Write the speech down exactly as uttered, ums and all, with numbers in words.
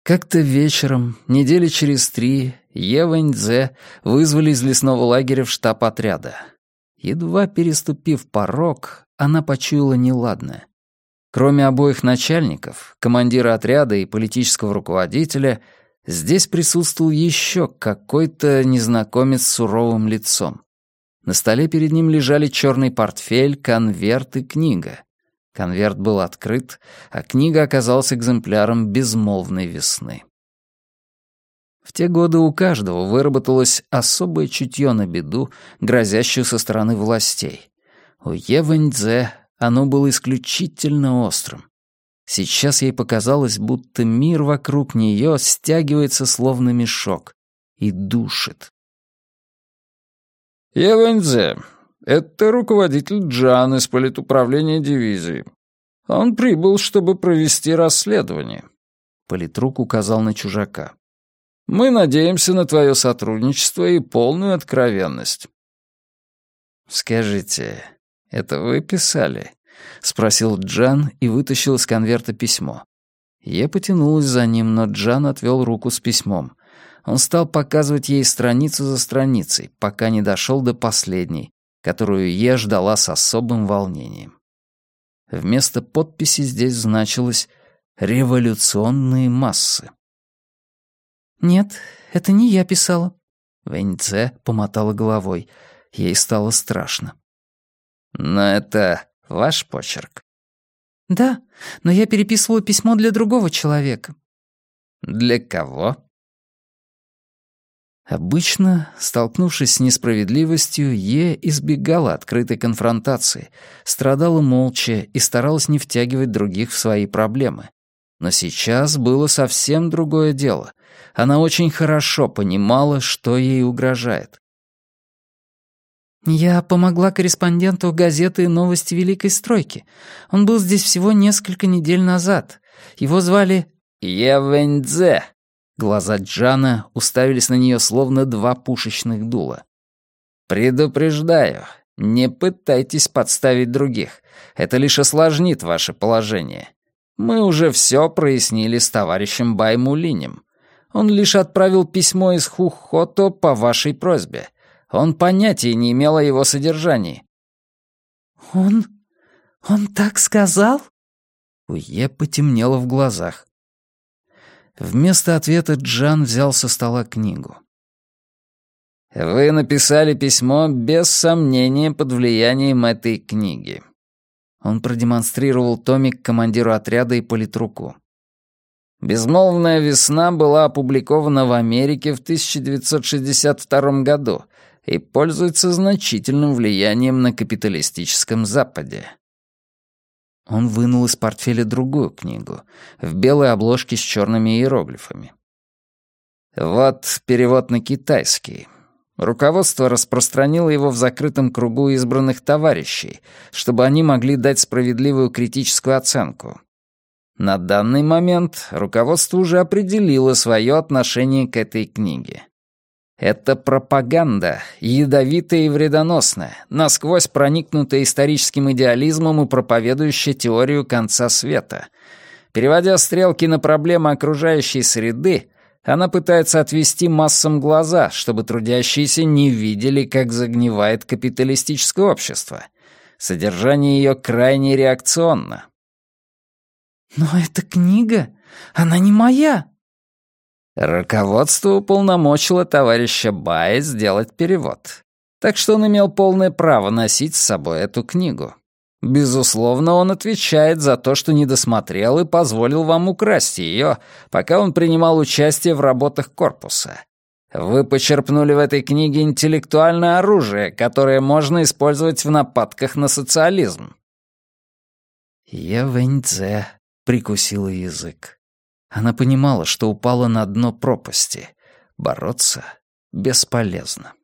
Как-то вечером, недели через три, Е Вэньцзе вызвали из лесного лагеря в штаб отряда. Едва переступив порог, она почуяла неладное. Кроме обоих начальников, командира отряда и политического руководителя, здесь присутствовал еще какой-то незнакомец с суровым лицом. На столе перед ним лежали черный портфель, конверт и книга. Конверт был открыт, а книга оказалась экземпляром «Безмолвной весны». В те годы у каждого выработалось особое чутье на беду, грозящую со стороны властей. У Е Вэньцзе оно было исключительно острым. Сейчас ей показалось, будто мир вокруг нее стягивается словно мешок и душит. «Е Вэньцзе, это руководитель Джан из политуправления дивизии. Он прибыл, чтобы провести расследование». Политрук указал на чужака. «Мы надеемся на твое сотрудничество и полную откровенность». «Скажите, это вы писали?» — спросил Джан и вытащил из конверта письмо. Е потянулась за ним, но Джан отвел руку с письмом. Он стал показывать ей страницу за страницей, пока не дошел до последней, которую Е ждала с особым волнением. Вместо подписи здесь значилось «Революционные массы». «Нет, это не я писала». Вэньцзе помотала головой. Ей стало страшно. «Но это ваш почерк?» «Да, но я переписывала письмо для другого человека». «Для кого?» Обычно, столкнувшись с несправедливостью, Е избегала открытой конфронтации, страдала молча и старалась не втягивать других в свои проблемы. Но сейчас было совсем другое дело. Она очень хорошо понимала, что ей угрожает. «Я помогла корреспонденту газеты «Новости Великой Стройки». Он был здесь всего несколько недель назад. Его звали Е Вэньцзе». Глаза Джана уставились на нее словно два пушечных дула. «Предупреждаю, не пытайтесь подставить других. Это лишь осложнит ваше положение. Мы уже все прояснили с товарищем Баймулинем. Он лишь отправил письмо из Хухото по вашей просьбе. Он понятия не имел о его содержании». «Он... он так сказал?» У Е потемнело в глазах. Вместо ответа Джан взял со стола книгу. «Вы написали письмо без сомнения под влиянием этой книги». Он продемонстрировал томик командиру отряда и политруку. «Безмолвная весна» была опубликована в Америке в тысяча девятьсот шестьдесят втором году и пользуется значительным влиянием на капиталистическом Западе. Он вынул из портфеля другую книгу, в белой обложке с черными иероглифами. Вот перевод на китайский. Руководство распространило его в закрытом кругу избранных товарищей, чтобы они могли дать справедливую критическую оценку. На данный момент руководство уже определило свое отношение к этой книге. Это пропаганда, ядовитая и вредоносная, насквозь проникнутая историческим идеализмом и проповедующая теорию конца света. Переводя стрелки на проблемы окружающей среды, она пытается отвести массам глаза, чтобы трудящиеся не видели, как загнивает капиталистическое общество. Содержание ее крайне реакционно. «Но эта книга, она не моя!» Руководство уполномочило товарища Бая сделать перевод, так что он имел полное право носить с собой эту книгу. Безусловно, он отвечает за то, что не досмотрел и позволил вам украсть ее, пока он принимал участие в работах корпуса. Вы почерпнули в этой книге интеллектуальное оружие, которое можно использовать в нападках на социализм». Е Вэньцзе прикусила язык. Она понимала, что упала на дно пропасти. Бороться бесполезно.